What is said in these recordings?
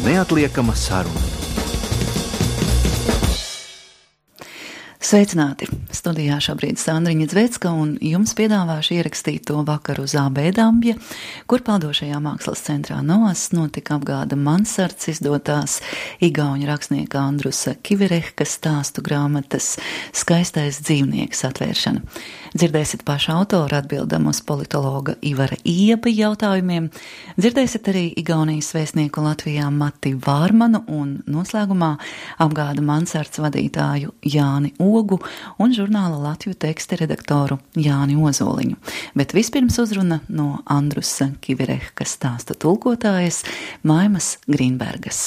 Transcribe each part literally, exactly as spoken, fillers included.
neatliekama saruna. Sveicināti! Studijā šobrīd Sandriņa Dzvecka un jums piedāvāšu ierakstīt to vakaru uz A B Dambja, kur peldošajā mākslas centrā Noas notika apgāda Mansards izdotās igauņu rakstnieka Andrusa Kivirehka stāstu grāmatas Skaistais dzīvnieks atvēršana. Dzirdēsiet pašu autoru atbildam uz politologa Ivara Ieba jautājumiem, dzirdēsiet arī Igaunijas vēstnieku Latvijā Mati Vārmanu un noslēgumā apgāda Mansards vadītāju Jāni Ogu un žurnāla Latviju teksta redaktoru Jāni Ozoliņu. Bet vispirms uzruna no Andrusa Kivirehka stāsta tulkotājas Maimas Grīnbergas.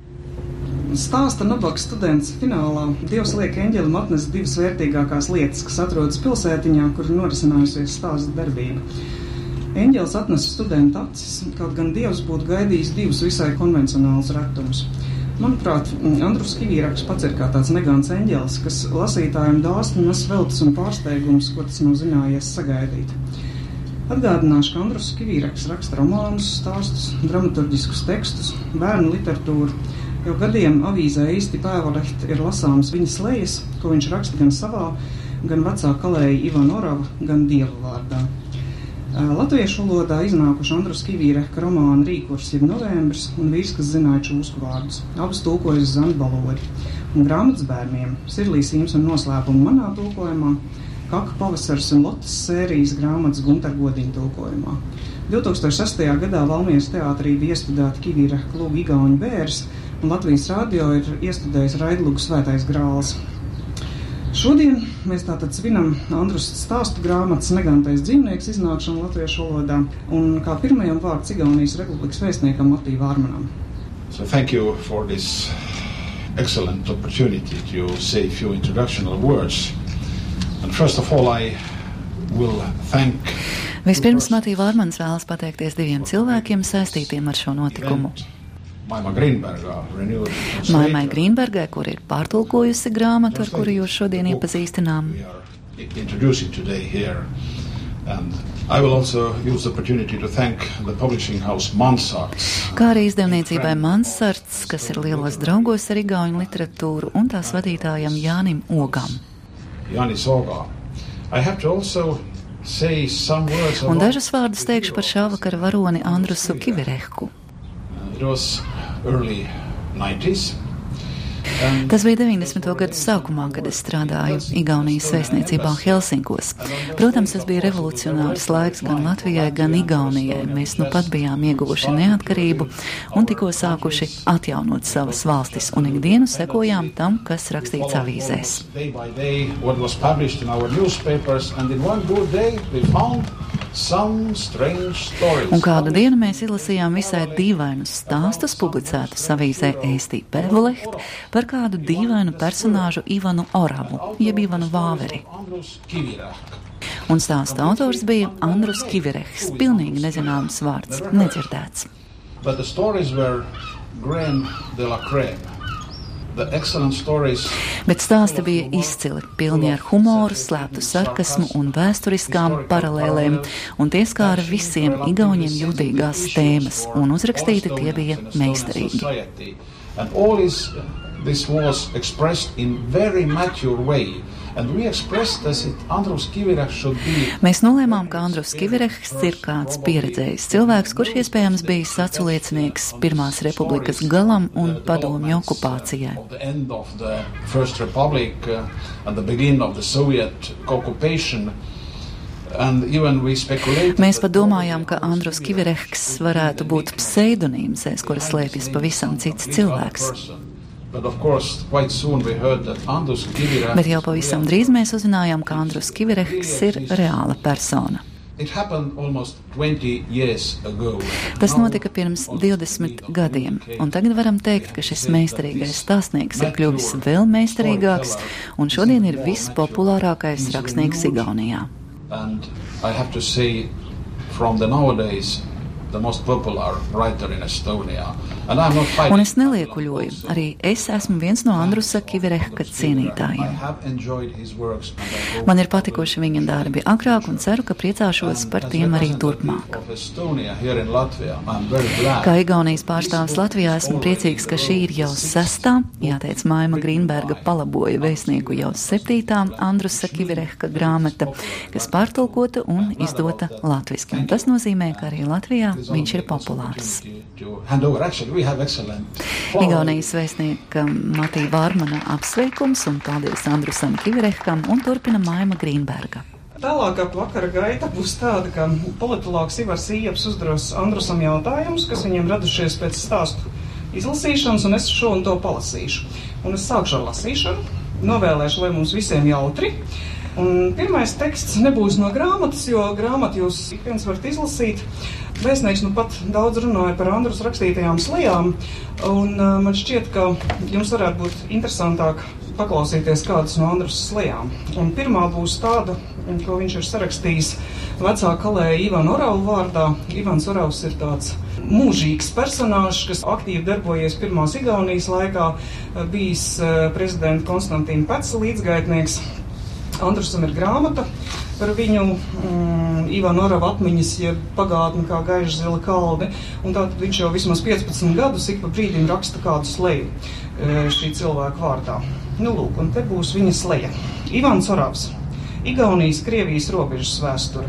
Stāsta nabaga students finālā Dievs liek eņģelim atnest divas vērtīgākās lietas, kas atrodas pilsētiņā, kur norisinājusies stāsta darbība. Eņģelis atnesa studenta acis, kaut gan Dievs būtu gaidījis divus visai konvencionālus retumus. Manuprāt, Andrus Kivirehks pats ir kā tāds negants eņģelis, kas lasītājiem dāsni nes veltes un pārsteigumus, ko tas nav zinājies sagaidīt. Atgādināšu, ka Andrus Kivirehks raksta romānus, stāstus, dramaturģiskus tekstus, bērnu literatūru. Jau gadiem avīzē īsti pēvalehti ir lasāms viņa slejas, ko viņš raksta gan savā, gan vecā kalēja Ivana Orava, gan Dieva vārdā. Latviešu valodā iznākuši Andrus Kivirehka romāni Rīkurs jeb Novembris un Vīrs, kas zināja čūsku vārdus. Abas tulkojas Zana Balodi. Un grāmatas bērniem Sirlīs Īms un noslēpumi manā tulkojumā, Kaka pavasars un Lotas sērijas grāmatas Gunter Godiņa tulkojumā. divtūkstoš sestajā gadā Valmieras teātrī bija iestudēta Kivirehka lūga Igauņu bērs, un Latvijas radio ir iestudējis raidlugu Svētais grāls. Šodien mēs tātad svinam Andrus stāstu grāmatas Negantais dzīvnieks iznākšanu latviešu valodā, un kā pirmajam vārds Igaunijas Republikas vēstniekam Mati Vārmanam. So thank you for this excellent opportunity to say a few introductional words. And first of all, I will thank Vispirms Mati Vārmans vēlas pateikties diviem cilvēkiem saistītiem ar šo notikumu. Maimai Grīnbergai, kur ir pārtulkojusi grāmatu, ar kuru jūs šodien iepazīstinām. Kā arī izdevniecībai Mansards, kas ir lielos draugos ar igauņu literatūru, un tās vadītājam Jānim Ogam. Jānis Ogā. I have to also say some words about... Un dažus vārdus teikšu par šā vakara varoni Andrusu Kivirehku. It was early nineties. Tas bija deviņdesmito gadu sākumā, kad es strādāju Igaunijas vēstniecībā Helsinkos. Protams, tas bija revolucionārs laiks gan Latvijai, gan Igaunijai. Mēs nu pat bijām ieguvuši neatkarību un tikko sākuši atjaunot savas valstis, un ikdienu sekojām tam, kas rakstīts avīzēs. Un kādu dienu mēs izlasījām visai dīvainus stāstus publicētus avīzē Ēstī Pēvalehti par kādu dīvainu personāžu Ivanu Oravu, jeb Ivanu Vāveri. Un stāsta autors bija Andrus Kivirehks, pilnīgi nezināms vārds, nedzirdēts. But the stories were crème de la crème. Bet stāsti bija izcili, pilni ar humoru, slēptu sarkasmu un vēsturiskām paralēlēm, un tie skāra visiem igauņiem jūtīgās tēmas, un uzrakstīti tie bija meistarīgi. This was expressed in very mature way, and we expressed as it Andrus Kivirehs should be. Mēs nolēmām, ka Andrus Kivirehs ir kāds pieredzējis cilvēks, kurš iespējams bija saculiecinieks Pirmās republikas galam un padomju okupācijai. The end of the First Republic uh, and the beginning of the Soviet occupation. Mēs pat domājām, ka Andrus Kivirehs varētu būt pseidonīms, aiz kura slēpjas pavisam cits cilvēks. Bet jau pavisam drīz mēs uzzinājām, ka Andrus Kivirehs ir reāla persona. Tas notika pirms divdesmit gadiem, un tagad varam teikt, ka šis meistarīgais stāstnieks ir kļuvis vēl meistarīgāks, un šodien ir vispopulārākais rakstnieks Igaunijā. And I have to say, from the nowadays, the most popular writer in Estonia. Un es neliekuļoju, arī es esmu viens no Andrusa Kivirehka cienītājiem. Man ir patikuši viņa darbi agrāk un ceru, ka priecāšos par tiem arī turpmāk. Kā Igaunijas pārstāvis Latvijā esmu priecīgs, ka šī ir jau sestā, jāteic Maima Grīnberga palaboja vēstnieku jau septītā Andrusa Kivirehka grāmata, kas pārtulkota un izdota latviski. Un tas nozīmē, ka arī Latvijā viņš ir populārs. Igaunijas vēstnieka Matija Vārmana apsveikums un paldies Andrusam Kivirehkam un turpina Maima Grīnberga. Tālākā vakara gaita būs tāda, ka politologs Ivars Ījaps uzdos Andrusam jautājumus, kas viņiem radušies pēc stāstu izlasīšanas, un es šo un to palasīšu. Un es sākšu ar lasīšanu, novēlēšu, lai mums visiem jautri. Un pirmais teksts nebūs no grāmatas, jo grāmatu jūs ik viens varat izlasīt. Vēstnieks nu pat daudz runāja par Andrus rakstītajām slejām, un uh, man šķiet, ka jums varētu būt interesantāk paklausīties kādas no Andrus slejām. Un pirmā būs tāda, ko viņš ir sarakstījis vecā kalēja Ivana Oravu vārdā. Ivans Oravs ir tāds mūžīgs personāžs, kas aktīvi darbojies pirmās Igaunijas laikā, bijis uh, prezidenta Konstantīna Peca līdzgaitnieks. Andrusam ir grāmata par viņu, mm, Ivana Orava atmiņas, ja pagātni kā gaiša zila kalni, un tātad viņš jau vismaz piecpadsmit gadus ik pa brīdim raksta kādu sleju e, šī cilvēka vārdā. Nu lūk, un te būs viņa sleja. Ivans Oravs, Igaunijas Krievijas robežas vēsture,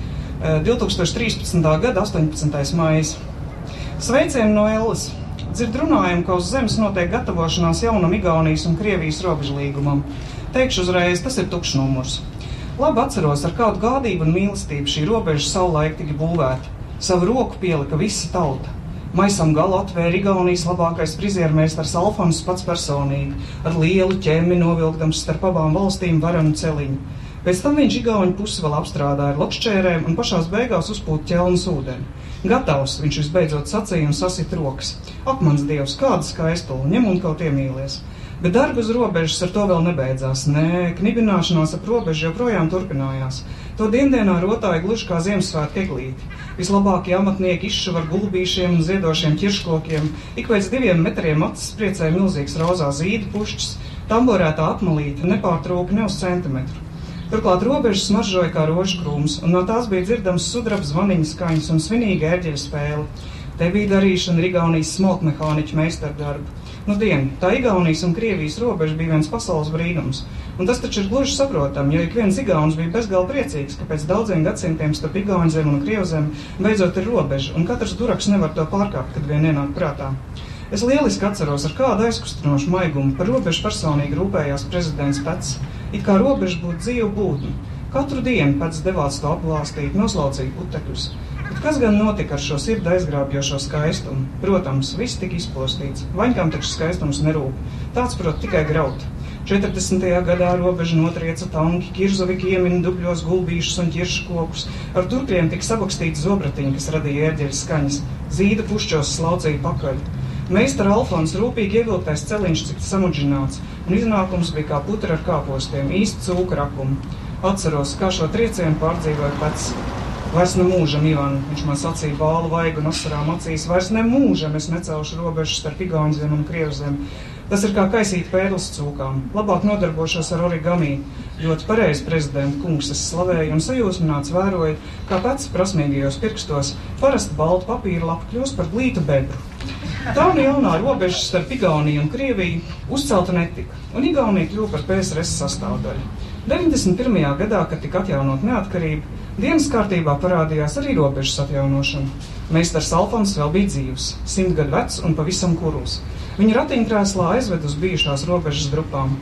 e, divtūkstoš trīspadsmitā gada astoņpadsmitais maijs. Sveicieni no Elles. Dzird runājumu, ka uz zemes notiek gatavošanās jaunam Igaunijas un Krievijas robežlīgumam. Teikšu uzreiz, tas ir tukšs numurs. Labi atceros, ar kādu gādību un mīlestību šī robeža savulaik tika būvēta. Savu roku pielika visa tauta. Maisam galu atvēra Igaunijas labākais friziermeistars Alfons pats personīgi, ar lielu ķemmi novilkdams starp abām valstīm varenu celiņu. Pēc tam viņš Igauņu pusi vēl apstrādāja ar lokšķērēm un pašās beigās uzpūt ķelnas ūdeni. Gatavs, viņš visbeidzot sacīja un sasit rokas. Ak, mans Dievs, kāda skaistula, ņem un kaut iemīlies. Bet darbi uz robežas ar to vēl nebeidzās. Nē, knibināšanās ap robežu joprojām turpinājās. To diendienā rotāja gluži kā Ziemassvētku eglīti. Vislabākie amatnieki izšuva ar gulbīšiem un ziedošiem ķirškokiem. Ik pēc diviem metriem acis priecēja milzīgs rozā zīdu pušķis, tamborētā apmalīte nepārtrūka ne uz centimetru. Turklāt robežas smaržoja kā rožu krūms, un no tās bija dzirdams sudraba zvaniņa skaņas un svinīga ērģeļa spēle. Te bija darīšana Igaunijas smolkmehāniķu meistardarbu. Nu dien, tā Igaunijas un Krievijas robeža bija viens pasaules brīnums. Un tas taču ir gluži saprotam, jo ik viens Igauns bija bezgalīgi priecīgs, ka pēc daudziem gadsimtiem starp Igauņu zemi un Krievu zemi beidzot ir robeža, un katrs duraks nevar to pārkāpt, kad vien ienāk prātā. Es lieliski atceros, ar kādu aizkustinošu maigumu par robežu personīgi rūpējās prezidents Pecs. It kā robeža būtu dzīva būtne. Katru dienu Pecs devās to apglāstīt, noslaucīja putekļus. Bet kas gan notika ar šo sirdi aizgrābjošo skaistumu? Protams, viss tika izpostīts. Vaņkām taču skaistums nerūp. Tāds, prot, tikai graut. četrdesmitajā gadā robeža notrieca tanki, Kirzoviki iemina dubļos gulbīšus un ķirškokus. Ar turkļiem tika sabakstīti zobratiņi, kas radīja ērģeļa skaņas. Zīda pušķos slaucīja pakaļ. Meistara Alfons rūpīgi ievilktais celiņš cik samudžināts, un iznākums bija kā putra ar kāpostiem, īsti cūka rakumi. Atceros, kā šo triecienu pārdzīvoja Pecs. Vairs ne mūžam, Ivan, viņš man sacīja bālu vaigu un asarām acīs, vairs ne mūžam es necelšu robežu starp Igauņu zemi un Krievu zemi. Tas ir kā kaisīt pēdles cūkām. Labāk nodarbošos ar origami. Ļoti pareizi prezidenta kungs es slavēju un sajūsmināts vēroju, kā Pecs prasmīgajos pirkstos parasti baltu papīra lapa kļūst par glītu bebru. Tā un jaunā robeža starp Igauniju un Krieviju uzcelta netika, un Igaunija kļuva par P S R S sastāvdaļu. deviņdesmit pirmajā gadā, kad tika atjaunot neatkarību, dienas kārtībā parādījās arī robežas atjaunošana. Meistars Alfons vēl bija dzīvs, simt gadu vecs un pavisam kurls. Viņa ratiņkrēslā aizved uz bijušās robežas grupām.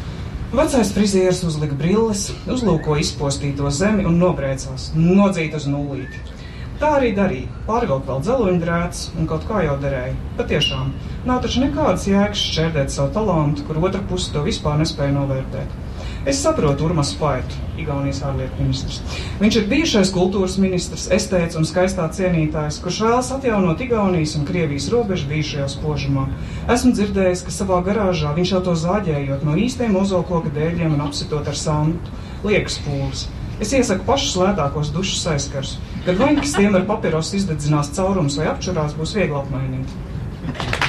Vecais frizieris uzlika brilles, uzlūko izpostīto zemi un nobrēcās, nodzīt uz nullīti. Tā arī darīja, pārvilkt vēl dzeloņdrēts un kaut kā jau derēja. Patiešām, nav taču nekādas jēgas šķērdēt savu talantu, kur otra puse to vispār nespēja novērtēt. Es saprotu Urmas Paetu, Igaunijas ārlietu ministrs. Viņš ir bijušais kultūras ministrs, estēts un skaistā cienītājs, kurš vēlas atjaunot Igaunijas un Krievijas robežu bijušajā spožumā. Esmu dzirdējis, ka savā garāžā viņš jau to zāģējot no īstiem ozolkoka dēļiem un apsitot ar santu, liekas pūles. Es iesaku pašus lētākos dušas aizskars, kad vaņkas tiem ar papiros izdedzinās caurums vai apčurās, būs viegli apmainīt.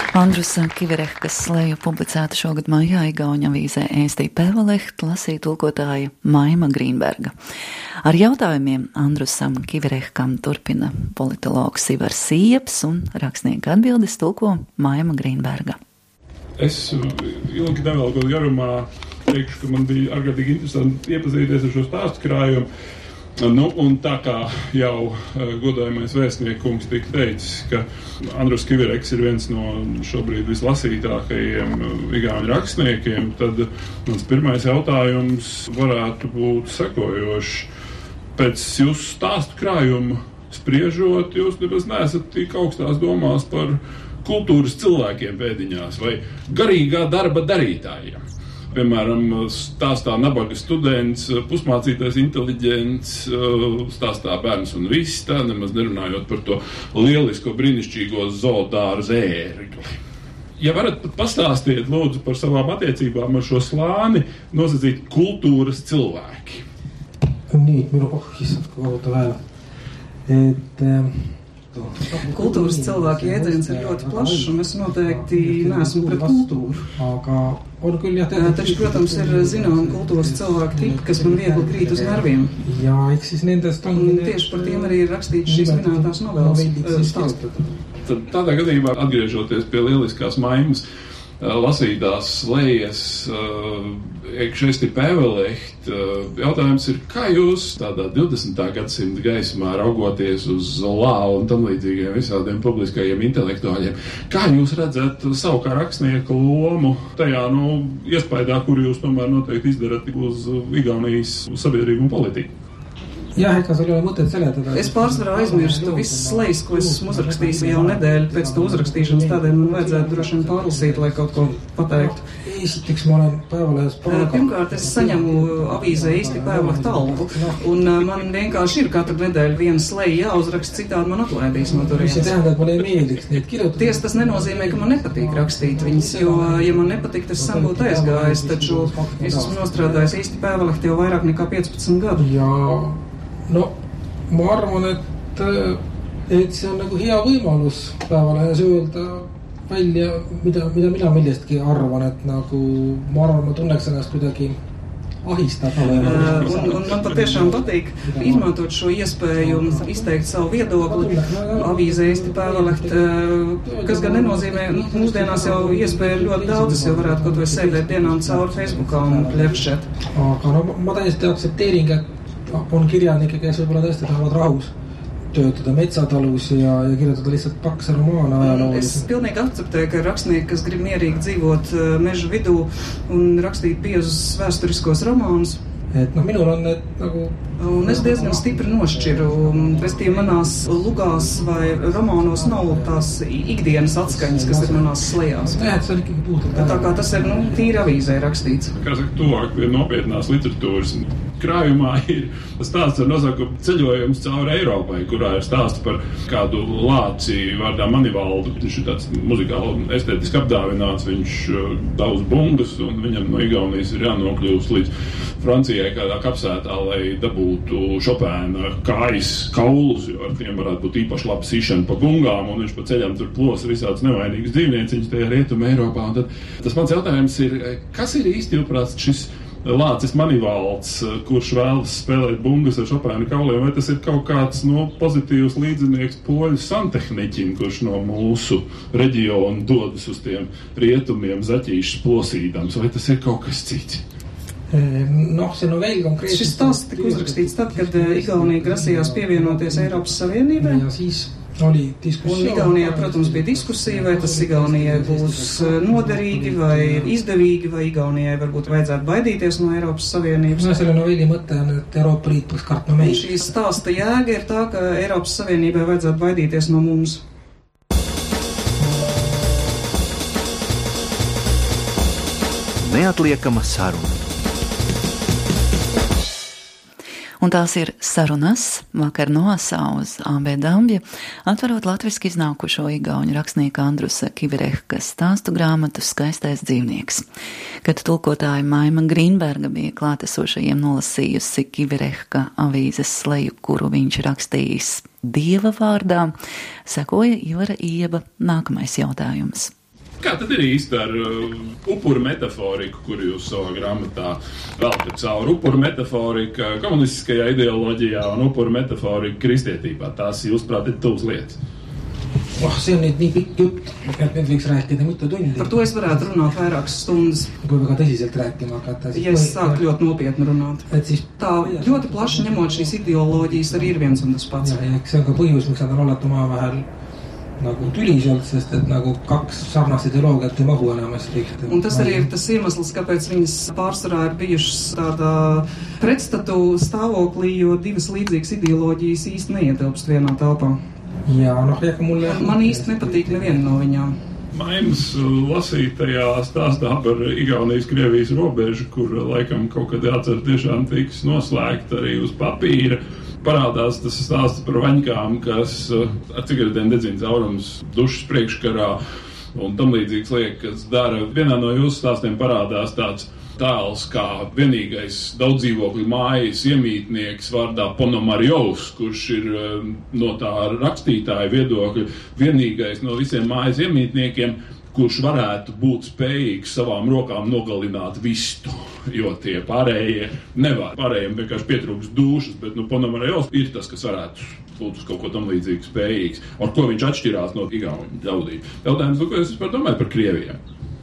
Andrus Kivirehkas sleju publicēta šogad maijā Igauņu avīzē Ēstī Pēveleht lasīja tulkotāja Maima Grīnberga. Ar jautājumiem Andrusam Kivirehkam turpina politologs Ivars Sieps un rakstnieka atbildes tulko Maima Grīnberga. Es ilgi nevēlkot garumā teikšu, ka man bija ārkārtīgi interesanti iepazīties ar šo stāstu krājumu. Nu, un tā kā jau godājumais vēstniekungs tika teicis, ka Andrus Kivirehks ir viens no šobrīd vislasītākajiem igauņu rakstniekiem, tad mans pirmais jautājums varētu būt sekojošs. Pēc jūsu stāstu krājuma spriežot, jūs nemaz neesat tik augstās domās par kultūras cilvēkiem pēdiņās vai garīgā darba darītājiem. Piemēram, stāstā nabaga students, pusmācītais inteliģents, stāstā bērns un viss, tā nemaz nerunājot par to lielisko, brīnišķīgo zoodārzu ērgli. Ja varat pastāstiet, lūdzu, par savām attiecībām ar šo slāni, nosacīt kultūras cilvēki. Nii, minu kohkissat koguta vēl. Et... Kultūras cilvēku jēdziens ir ļoti plašs, un es noteikti neesmu pret kultūru. Taču, protams, ir zinām kultūras cilvēku tipi, kas man viegli krīt uz nerviem. Jā, eks siis nendest on... Un tieši par tiem arī ir rakstīts šīs minētās novēles stāstu. Tad tādā gadījumā, atgriežoties pie lieliskās Maimas lasītās slejas Ēstī Pēveleht, jautājums ir, kā jūs tādā divdesmitā gadsimta gaismā raugoties uz Zola un tam līdzīgiem visādiem publiskajiem intelektuāļiem, kā jūs redzat savu kā rakstnieku lomu tajā, nu, iespaidā, kuru jūs tomēr noteikti izdarat uz Igaunijas sabiedrību un politiku? Jā, eka sul ei ole mõtet seletada. Es pārsvarā aizmirstu visas slejas, ko es esmu uzrakstījis jau nedēļu pēc to uzrakstīšanas, tādēļ man vajadzētu droši vien pārlasīt, lai kaut ko pateiktu. Esiteks ma olen Päevalehes palganud. Pirmkārt, es saņemu avīzē Ēstī Pēvelehta algu, un man vienkārši ir katru nedēļu viena sleja jāuzraksta, citādi man atlaidīs no turienes. See tähendab, et man ei meeldiks neid kirjutada. Ties, tas nenozīmē, ka man nepatīk rakstīt viņas, jo, ja man nepatīk, tas sen būtu aizgājis, taču es esmu nostrādājis Ēstī Pēvelehta jau vairāk nekā piecpadsmit gadu. Jā. No, ma arvan, et, et see on nagu hea võimalus Päevalehes öelda välja, mida, mida mina millestki arvan, et nagu ma arvan, ma tunneks ennast kuidagi ahistada. Uh, un, un man patiešām patīk izmantot šo iespēju izteikt savu viedokli avīzē Ēstī Pēvelehta, kas gan nenozīmē, nu, mūsdienās jau iespēja ļoti daudzas, jo varētu kaut vai sēdēt dienām cauri Facebookā un plepšēt. Aga no, ma täiesti aktsepteering, et on kirjanikke, kes võib-olla tõesti tahavad rahus töötada metsatalus ja, ja kirjutada lihtsalt pakse romaana ajaloolisi. Es pilnīgi akceptēju, ka rakstnieki, kas grib mierīgi dzīvot meža vidū un rakstīt biezus vēsturiskos romānus. Et no minul on need nagu... Un es diezgan stipri nošķiru. Restīvi manās lugās vai romānos nav tās ikdienas atskaņas, kas ir manās slejās. Jā, tas ir ikkagi puhtalt. Tā kā tas ir, nu, tīri avīzē rakstīts. Kā saka, tuvāk pie nopietnās literatūras krājumā ir stāsts ar nosaukumu Ceļojums cauri Eiropai, kurā ir stāsts par kādu lāci vārdā Manivaldu. Viņš ir tāds muzikāli estētiski apdāvināts, viņš daudz bungas, un viņam no Igaunijas ir jānokļūst līdz Francijai kādā kapsētā, lai dabūtu Šopēna kājas kaulus, jo ar tiem varētu būt īpaši labi sīšana pa bungām, un viņš pa ceļam tur plosa visādas nevainīgas dzīvnieciņas tajā rietuma Eiropā. Un tad tas mans jautājums ir, kas ir īsti, jūprāt, šis lācis Manivalds, kurš vēlas spēlēt bungas ar Šopēna kauliem, vai tas ir kaut kāds no pozitīvs līdzinieks poļu santehniķim, kurš no mūsu reģiona dodas uz tiem rietumiem zaķīšas plosīdams, vai tas ir kaut kas cits? No, see novell konkreetselt... Šis stāsts tika uzrakstīts tad, kad Igaunija grasījās pievienoties Eiropas Savienībai. Ja siis oli diskusija. Un Igaunijā, protams, bija diskusija, vai tas Igaunijai būs noderīgi vai izdevīgi, vai Igaunijai varbūt vajadzētu baidīties no Eiropas Savienības. No, selle novelli mõte on, et Euroopa Liit peaks kartma meid. Šī stāsta jēga ir tā, ka Eiropas Savienībai vajadzētu baidīties no mums. Neatliekama saruna. Un tās ir sarunas vakar nosā uz Ābēdambja, atverot latviski iznākušo igauņu rakstnieka Andrusa Kivirehkas stāstu grāmatu Skaistais dzīvnieks. Kad tulkotāja Maima Grīnberga bija klātesošajiem nolasījusi Kivirehka avīzes sleju, kuru viņš rakstījis Dieva vārdā, sekoja Ivara Ieba nākamais jautājums. Kā tad ir īsti ar uh, upuru metaforiku, kuru jūs savā grāmatā velkat cauri? Upuru metaforika komunistiskajā ideoloģijā un upuru metaforika kristietībā. Tās, jūsuprāt, ir tuvas lietas. Oh, see on nüüd nii pikk jutt, et nüüd võiks rääkida mitu tundi. Par to es varētu runāt vairākas stundas. Kui väga tõsiselt rääkima hakata. Ja es sāku ļoti nopietni runāt. Et siis tā ļoti plaši ņemot šīs ideoloģijas arī ir viens un tas pats. Ja, ja see on ka põhjus, miks nad on alati omavahel nagu tülis olnud, sest et nagu kaks sarnast ideoloogiat ei mahu enamasti. Un tas arī ir tas iemesls, kāpēc viņas pārsvarā ir bijušas tādā pretstatu stāvoklī, jo divas līdzīgas ideoloģijas īsti neietilpst vienā telpā. Jā, no, jāka mulle... Man īsti nepatīk neviena no viņām. Maimas lasītajā stāstā par Igaunijas-Krievijas robežu, kur laikam kaut kad jācer tiešām tiks noslēgt arī uz papīra, parādās tas stāsts par vaņkām, kas ar cigaretēm dedzina caurums dušas priekškarā un tam līdzīgas liekas dara. Vienā no jūsu stāstiem parādās tāds tēls kā vienīgais daudzdzīvokļu mājas iemītnieks vārdā Ponomarjovs, kurš ir no tā rakstītāja viedokļa vienīgais no visiem mājas iemītniekiem, kurš varētu būt spējīgs savām rokām nogalināt vistu, jo tie pārējie nevar. Pārējiem vienkārši pietrūks dušas, bet nu, Ponomarjovs ir tas, kas varētu būt uz kaut ko tam līdzīgi spējīgs, ar ko viņš atšķirās no igauņu ļaudīm. Jautājums, ko es vispār domāju par Krievijiem?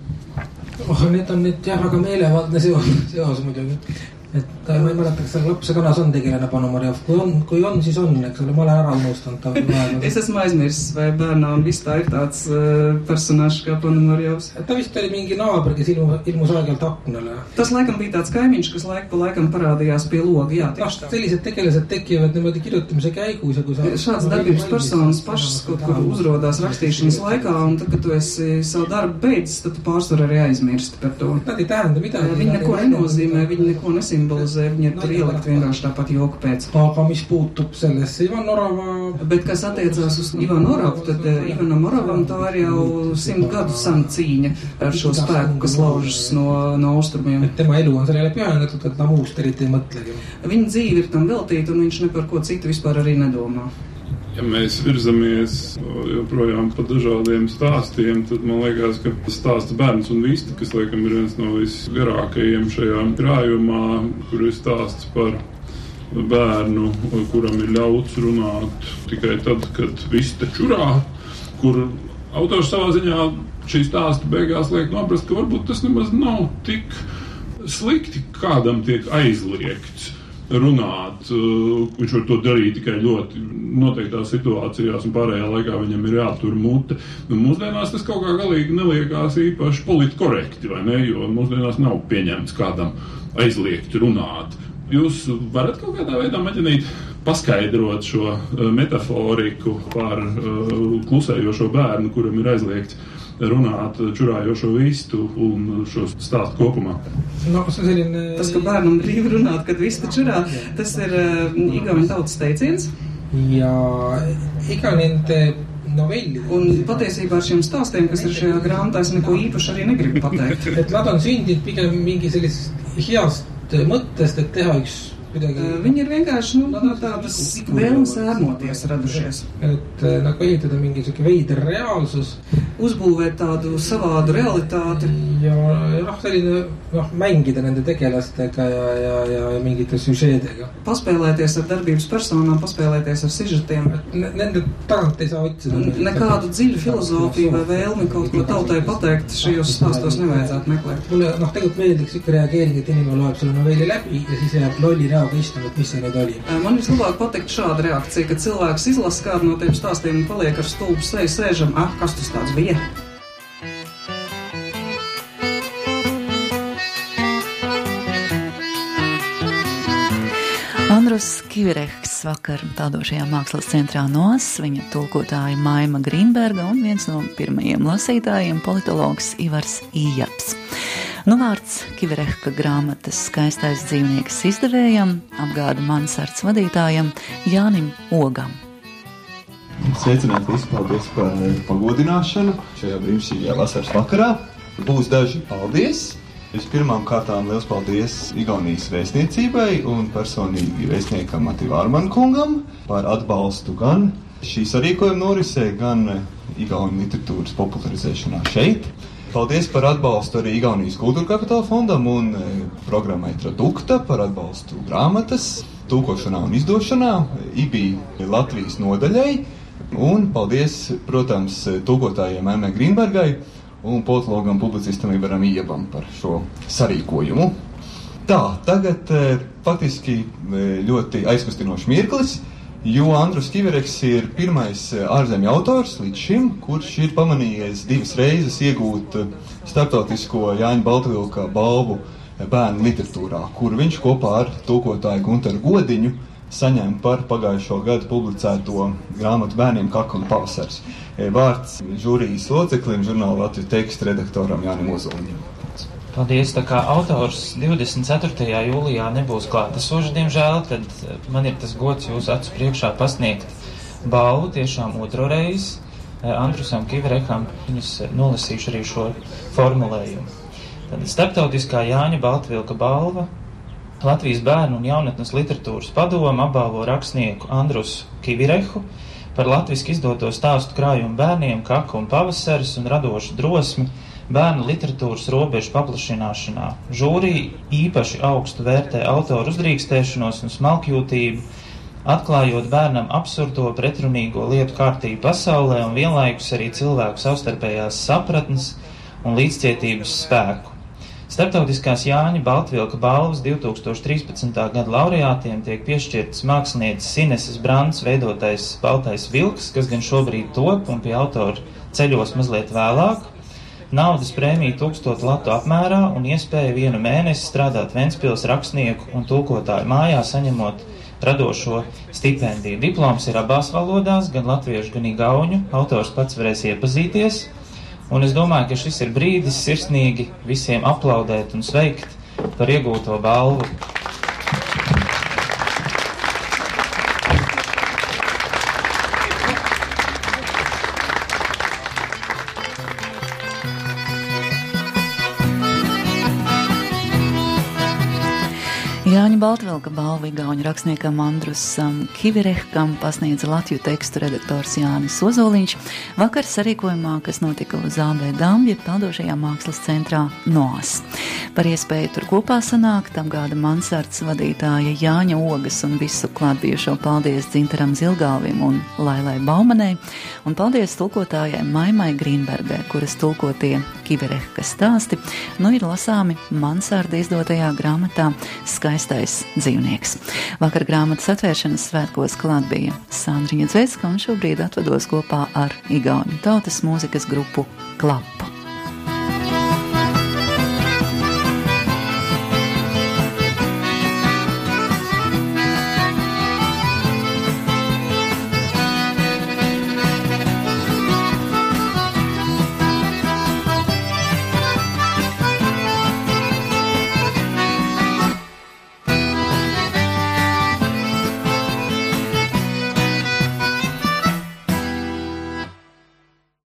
Oh, need on nüüd jah, väga meelevaldne seos, seos muidugi. Et ma ei mäleta, kas seal lapse kanas on tegelane Ponomarjov. Kui on, kui on, siis on, eks ole, ma olen ära unustanud. Es esmu aizmirsis, vai bērnā un viss tā ir tāds uh, personāžs kā Ponomarjovs. Ta vist oli mingi naaber, kes ilmu, ilmus aegelt aknale. Tas laikam bija tāds kaimiņš, kas laik pa laikam parādījās pie loga. Jā, tieši tā. Sellised tegelased tekivad niimoodi kirjutamise käigus. Ja šāds darbības personas pašas kaut kur uzrodās rakstīšanas laikā, un tad, kad tu esi savu darbu beidzis, tad tu pārsvar arī aizmirsti par to. Tad ir tähenda, mida? Viņi neko nenozīmē, viņi neko nesimbolizē, viņi ir tur ielikt vienkārši tāpat joku pēc. Aga mis puutub sellesse Ivan Orava... Bet kas attiecās uz Ivan Oravu, tad Ivanam Oravam tā ir jau simt gadu sen cīņa ar šo spēku, kas laužas no, no austrumiem. Et tema elu on sellele pühendatud, et ta muust eriti ei mõtlegi. Viņa dzīve ir tam veltīta, un viņš ne par ko citu vispār arī nedomā. Ja mēs virzamies joprojām pa dažādiem stāstiem, tad man liekas, ka stāsta Bērns un vista, kas laikam ir viens no visgarākajiem šajā krājumā, kur ir stāsts par bērnu, kuram ir ļauts runāt tikai tad, kad vista čurā, kur autors savā ziņā šī stāsta beigās liek noprast, ka varbūt tas nemaz nav tik slikti, kādam tiek aizliegts runāt. Viņš var to darīt tikai ļoti noteiktās situācijās un pārējā laikā viņam ir jātur mute. Nu, mūsdienās tas kaut kā galīgi neliekās īpaši politkorekti, vai ne? Jo mūsdienās nav pieņemts kādam aizliegt runāt. Jūs varat kaut kādā veidā mēģināt paskaidrot šo metaforiku par uh, klusējošo bērnu, kuram ir aizliegts runāt čurājošo vistu un šo stāstu kopumā? No, selline... Tas, ka bērnam brīvi runāt, kad vista čurā, tas ir uh, igauņu tautas teiciens. Ja iga nende novelli. Un patiesībā ar šiem stāstiem, kas ir šajā grāmatā, es neko īpaši arī negribu pateikt. Et nad on sündinud pigem mingi sellisest heast mõttest, et teha üks Viņi ir vienkārši nu, no tādas vēlmes ērmoties radušies. Et nagu ehitada mingi veider reaalsus. Uzbūvēt tādu savādu realitāti. Ja noh, selline noh, mängida nende tegelastega ja, ja, ja, ja mingite süžeedega. Paspēlēties ar darbības personām, paspēlēties ar sižetiem. Nende tagant ei saa otsida. Nekādu dziļu filozofiju vai vēlmi kaut ko tautai pateikt šajos stāstos nevajadzētu meklēt. Mulle noh, tegelikult meeldiks ikka reageering, et inimene loeb selle novelli läbi ja siis jääb lolli reaga istuma, et mis see nüüd oli. Man vislabāk pateikt šāda reakcija, ka cilvēks izlas kādu no tiem stāstiem un paliek ar stulbu seju sēžam, ah, kas tas tāds bija? Andrus Kivirehs vakar tādošajā mākslas centrā Noas, viņa tulkotāja Maima Grīnberga un viens no pirmajiem lasītājiem politologs Ivars Ījaps. Nu vārds Kivirehka grāmatas Skaistais dzīvnieks izdevējam, apgāda Mansards vadītājam Jānim Ogam. Sveicināt visi, paldies par pagodināšanu šajā brīnišķīgajā vasaras vakarā. Būs daži paldies. Vispirmām kārtām liels paldies Igaunijas vēstniecībai un personīgi vēstniekam Mati Vārman kungam par atbalstu gan šī sarīkojuma norisē, gan igauņu literatūras popularizēšanā šeit. Paldies par atbalstu arī Igaunijas kultūra kapitāla fondam un programmai Tradukta par atbalstu grāmatas tulkošanā un izdošanā, I B I Latvijas nodaļai. Un paldies, protams, tulkotājiem Emmai Grīnbergai un politologam publicistam Ivaram Iebam par šo sarīkojumu. Tā, tagad faktiski ļoti aizkustinošs mirklis, jo Andrus Kivereks ir pirmais ārzemju autors līdz šim, kurš ir pamanījies divas reizes iegūt starptautisko Jāņa Baltvilka balvu bērnu literatūrā, kur viņš kopā ar tulkotāju Gunteru Godiņu saņem par pagājušo gadu publicēto grāmatu Bērniem Kaka un pavasars. Vārds žūrijas loceklim, žurnāla Latvijas teksta redaktoram Jānim Ozoliņam. Paldies, tā kā autors divdesmit ceturtajā jūlijā nebūs klātesošs, diemžēl, tad man ir tas gods jūsu acu priekšā pasniegt balvu tiešām otro reizi Andrusam Kiverekam. Viņus nolasīšu arī šo formulējumu. Tad starptautiskā Jāņa Baltvilka balva Latvijas bērnu un jaunatnes literatūras padoma apbalvo rakstnieku Andrusu Kivereku par latviski izdoto stāstu krājumu Bērniem Kaka un pavasaris un radošu drosmi bērnu literatūras robežu paplašināšanā. Žūrija īpaši augstu vērtē autoru uzdrīkstēšanos un smalkjūtību, atklājot bērnam absurdo pretrunīgo lietu kārtību pasaulē un vienlaikus arī cilvēku savstarpējās sapratnes un līdzcietības spēku. Starptautiskās Jāņa Baltvilka balvas divi tūkstoši trīspadsmitā gada laureātiem tiek piešķirtas mākslinieces Ineses Brands veidotais Baltais vilks, kas gan šobrīd top un pie autora ceļos mazliet vēlāk. Naudas prēmija tūkstotu latu apmērā un iespēja vienu mēnesi strādāt Ventspils rakstnieku un tulkotāju mājā, saņemot radošo stipendiju. Diploms ir abās valodās, gan latviešu, gan igauņu. Autors pats varēs iepazīties. Un es domāju, ka šis ir brīdis sirsnīgi visiem aplaudēt un sveikt par iegūto balvu. Jāņa Baltvilka balvu igauņu rakstniekam Andrusam Kiverekam pasniedza Latviju tekstu redaktors Jānis Ozoliņš vakar sarīkojumā, kas notika uz A B Dambja peldošajā mākslas centrā Noas. Par iespēju tur kopā sanākt apgāda mansards vadītāja Jāņa Ogas un visu klātbijušo paldies Dzintaram Zilgalvim un Lailai Baumanei, un paldies tulkotājai Maimai Grīnbergai, kuras tulkotie Kivereka stāsti nu ir lasāmi mansarda izdotajā grāmatā Skaistais dzīvnieks. Vakar grāmatas atvēršanas svētkos klāt bija Sandriņa Dzvecka un šobrīd atvados kopā ar igauņu tautas mūzikas grupu Klapu.